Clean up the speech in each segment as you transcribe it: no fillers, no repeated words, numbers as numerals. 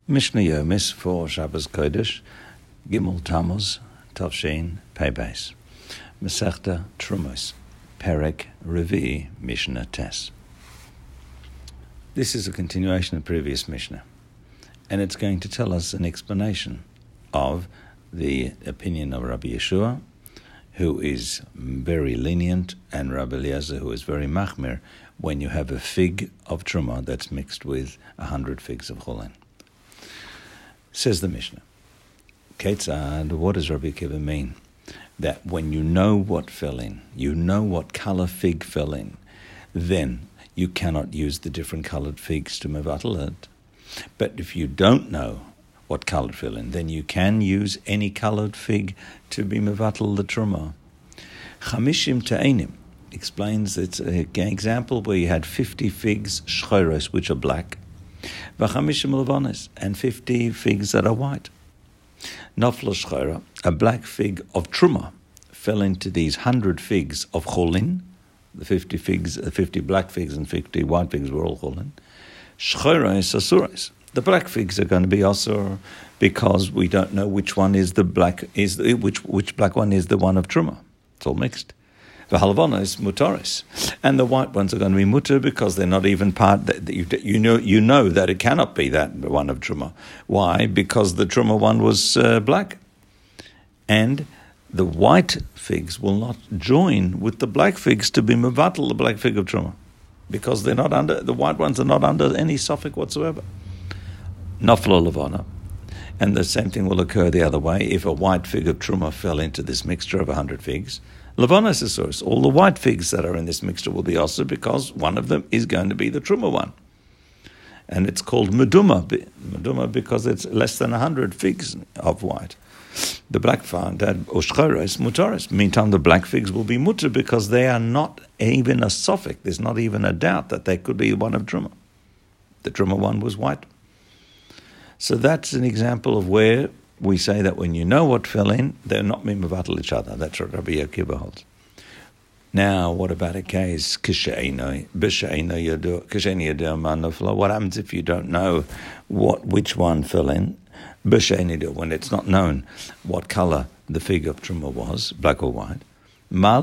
Mishnah Yomis for Shabbos Kodesh, Gimel Tammuz, Tavshin, Pei Beis. Masechta Trumos, Perek Revi, Mishnah Tes. This is a continuation of the previous Mishnah, and it's going to tell us an explanation of the opinion of Rabbi Yeshua, who is very lenient, and Rabbi Eliezer, who is very machmir, when you have a fig of Trumah that's mixed with 100 figs of Cholin. Says the Mishnah, Ketzad, what does Rabbi Akiva mean? That when you know what fell in, you know what color fig fell in, then you cannot use the different colored figs to mevatel it. But if you don't know what color fell in, then you can use any colored fig to be mevatel the truma. Chamishim ta'enim explains it's an example where you had 50 figs shchoros, which are black, v'chamishim levanos, and 50 figs that are white. Nafla shchora, a black fig of truma, fell into these 100 figs of cholin. The 50 figs, 50 black figs and 50 white figs were all cholin. Shchoros asuros. The black figs are going to be asur because we don't know which one is the black which black one is the one of truma. It's all mixed. V'halvanos mutaris, and the white ones are going to be mutar because they're not even part. That you know that it cannot be that one of truma. Why? Because the truma one was black, and the white figs will not join with the black figs to be mevatel the black fig of truma, because they're not under. The white ones are not under any suffix whatsoever. Naflo levana. And the same thing will occur the other way. If a white fig of truma fell into this mixture of 100 figs, levanos asuros, all the white figs that are in this mixture will be asur because one of them is going to be the truma one. And it's called meduma because it's less than 100 figs of white. The black fig, oshchoros mutaris. Meantime, the black figs will be mutar because they are not even a suffix. There's not even a doubt that they could be one of truma. The truma one was white. So that's an example of where we say that when you know what fell in, they're not mevatel each other. That's what Rabbi Akiva holds. Now, what about a case? What happens if you don't know which one fell in? When it's not known what color the fig of truma was, black or white. Then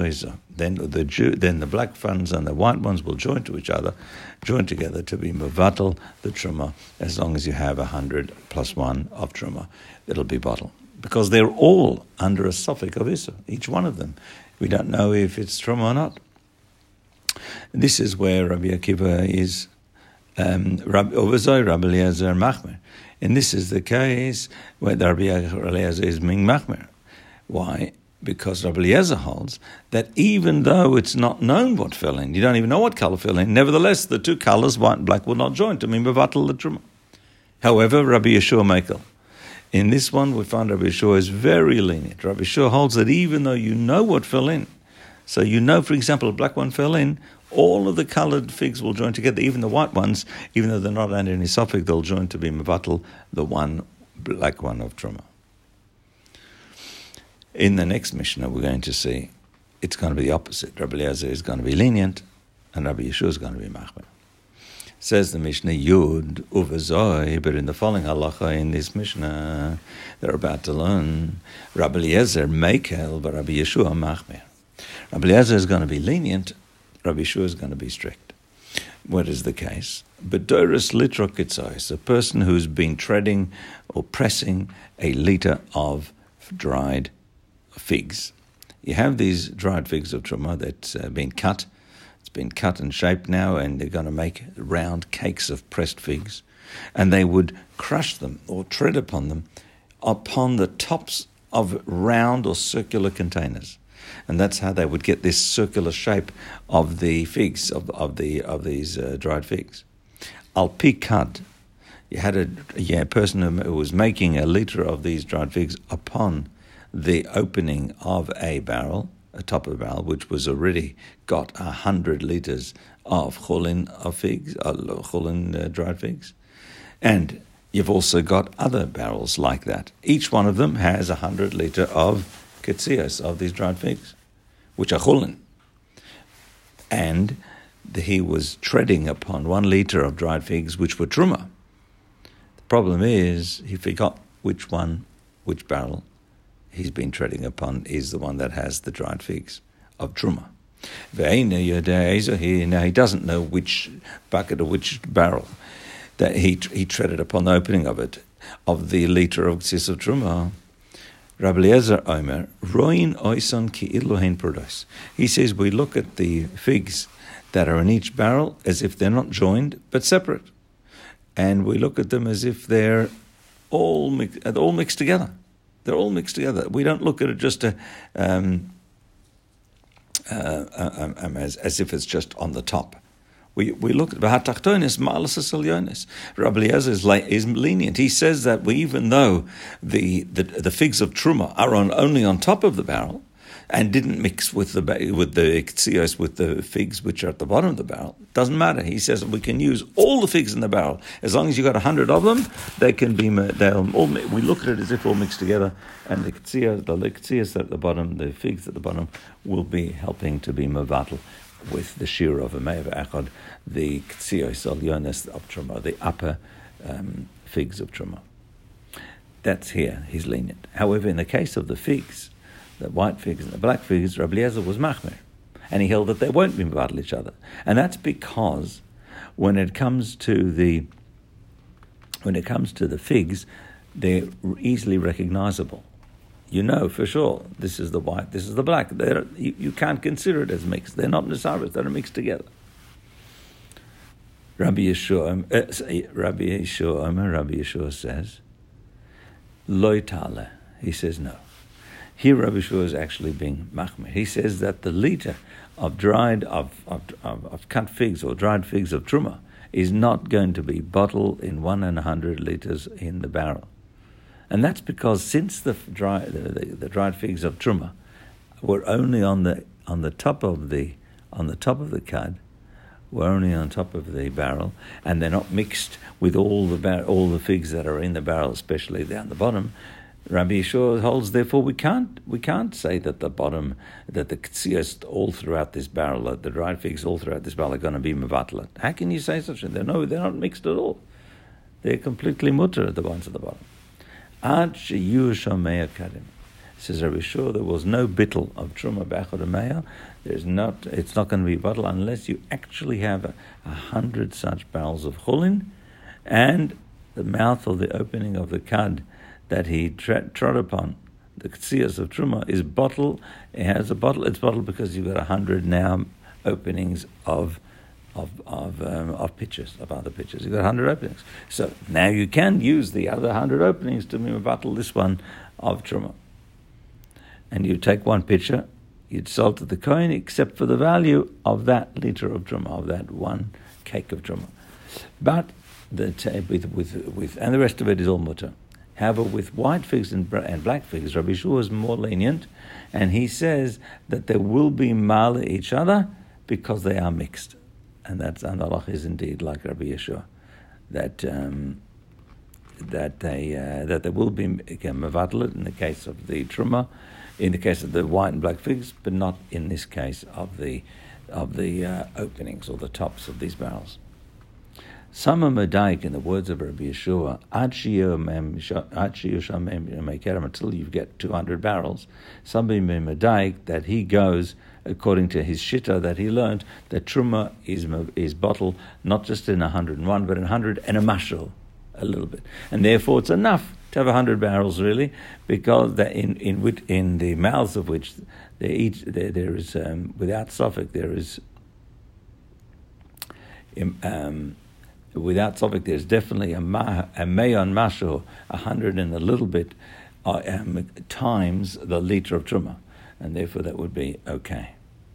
the black ones and the white ones will join together to be mevatel the truma. As long as you have 100 plus 1 of truma, it'll be bottle, because they're all under a suffix of issa, each one of them. We don't know if it's truma or not. This is where Rabbi Akiva is Rabbi Eliezer machmer, and this is the case where Rabbi Eliezer is ming machmer. Why? Because Rabbi Eliezer holds that even though it's not known what fell in, you don't even know what color fell in, nevertheless the two colors, white and black, will not join to mean mevatel the truma. However, Rabbi Yeshua Mekel, in this one we find Rabbi Yeshua is very lenient. Rabbi Yeshua holds that even though you know what fell in, so you know, for example, a black one fell in, all of the colored figs will join together, even the white ones, even though they're not under any suffix, they'll join to be mevatel the one black one of truma. In the next Mishnah, we're going to see it's going to be the opposite. Rabbi Eliezer is going to be lenient, and Rabbi Yeshua is going to be machmer. Says the Mishnah, Yud uvazoi, but in the following halacha in this Mishnah, they're about to learn, Rabbi Eliezer mekel, but Rabbi Yeshua machmer. Rabbi Eliezer is going to be lenient, Rabbi Yeshua is going to be strict. What is the case? Bedoros litra kitzois, a person who's been treading or pressing a liter of dried figs. You have these dried figs of truma that's been cut. It's been cut and shaped now, and they're going to make round cakes of pressed figs, and they would crush them or tread upon them upon the tops of round or circular containers, and that's how they would get this circular shape of the figs of these dried figs. Al pi kad, you had a person who was making a liter of these dried figs upon the opening of a barrel, a top of a barrel, which was already got 100 liters of cholin of figs, dried figs. And you've also got other barrels like that. Each one of them has 100 liter of ketzios, of these dried figs, which are cholin. And he was treading upon 1 liter of dried figs, which were truma. Problem is, he forgot which barrel he's been treading upon is the one that has the dried figs of Truma. Now he doesn't know which bucket or which barrel that he treaded upon the opening of it, of the liter of Ktzias of Truma. Rabbi Eliezer Omer, Roin Oison ki Iluhen Produce. He says we look at the figs that are in each barrel as if they're not joined but separate, and we look at them as if they're all mixed together. They're all mixed together. We don't look at it just as if it's just on the top. We look at B'hatachtonis Ma'alas Elyonis. Rabbi Eliezer is lenient. He says that even though the figs of Truma are only on top of the barrel and didn't mix with the ktzios with the figs which are at the bottom of the barrel, doesn't matter. He says we can use all the figs in the barrel as long as you got 100 of them. They can be. They'll all. We look at it as if all mixed together, and the ktzios at the bottom, the figs at the bottom, will be helping to be mevatel with the shira of a me'av echad, the ktzios elyonis of Truma, the upper figs of Truma. That's here. He's lenient. However, in the case of the figs, the white figs and the black figs, Rabbi Eliezer was machmer, and he held that they won't be mevatel each other, and that's because when it comes to the figs, they're easily recognizable. You know for sure this is the white, this is the black. You can't consider it as mixed. They're not nesaris. They're mixed together. Rabbi Yeshua says, Lo tale. He says no. Here Rabbi Yeshua is actually being machmer. He says that the liter of cut figs or dried figs of Truma is not going to be bottled in 1 in 100 liters in the barrel. And that's because since the dried figs of Truma were only on the top of the cud, were only on top of the barrel, and they're not mixed with all the figs that are in the barrel, especially down the bottom. Rabbi Yeshua holds, therefore, we can't say that the ktzios all throughout this barrel, the dried figs all throughout this barrel are going to be mevatel. How can you say such a thing? No, they're not mixed at all. They're completely mutter, the ones at the bottom. Ad sheyu shomei kadim. Says Rabbi Yeshua, there was no bittul of Truma b'echad u'meya. It's not going to be bottled unless you actually have 100 such barrels of chulin, and the mouth or the opening of the cud that he trod upon, the ktzias of Truma, is bottled. It has a bottle. It's bottled because you've got 100 now openings of pitchers, of other pitchers. You've got 100 openings. So now you can use the other 100 openings to bottle this one of Truma. And you take one pitcher, you'd salt to the coin, except for the value of that liter of Truma, of that one cake of Truma. But with and the rest of it is all mutter. However, with white figs and black figs, Rabbi Yeshua is more lenient, and he says that there will be male each other because they are mixed. And the halach is indeed like Rabbi Yeshua, that they will be mevatel in the case of the Truma, in the case of the white and black figs, but not in this case of the openings or the tops of these barrels. Some are medaik, in the words of Rabbi Yeshua, until you get 200 barrels. Some are medaik that he goes according to his shitta that he learned that Truma is bottled not just in 101 but in 100 and a mashal, a little bit, and therefore it's enough to have 100 barrels really, because that in the mouths of which there is without suffix there is. Without suffix, there's definitely a mayon masho, 100 and a little bit, times the liter of Truma, and therefore that would be okay.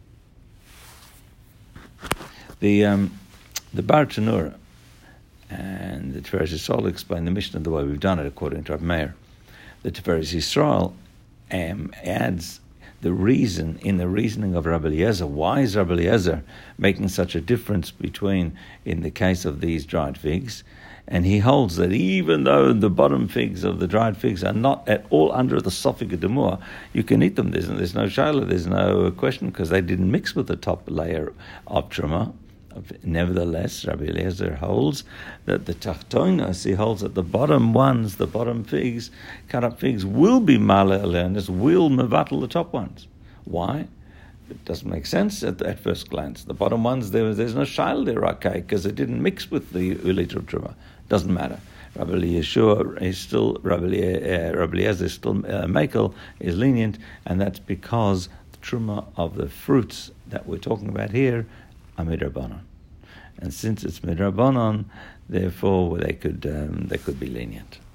The Bar Tanura and the Tiferes Yisrael explain the Mishnah the way we've done it according to Rav Meir. The Tiferes Yisrael adds the reason in the reasoning of Rabbi Eliezer. Why is Rabbi Eliezer making such a difference between, in the case of these dried figs, and he holds that even though the bottom figs of the dried figs are not at all under the sofig demur, you can eat them. There's no shaila, there's no question, because they didn't mix with the top layer of Truma, Nevertheless, Rabbi Eliezer holds that the tachtonos, he holds that the bottom ones, the bottom figs, cut up figs, will be male aleanis, will mevatel the top ones. Why? It doesn't make sense at first glance. The bottom ones, there's no shail there, okay, because it didn't mix with the ulit of truma. Doesn't matter. Rabbi Yeshua is still, Rabbi Eliezer is still, Mekel is lenient, and that's because the truma of the fruits that we're talking about here are midrabanan. And since it's midrabanan, therefore they could be lenient.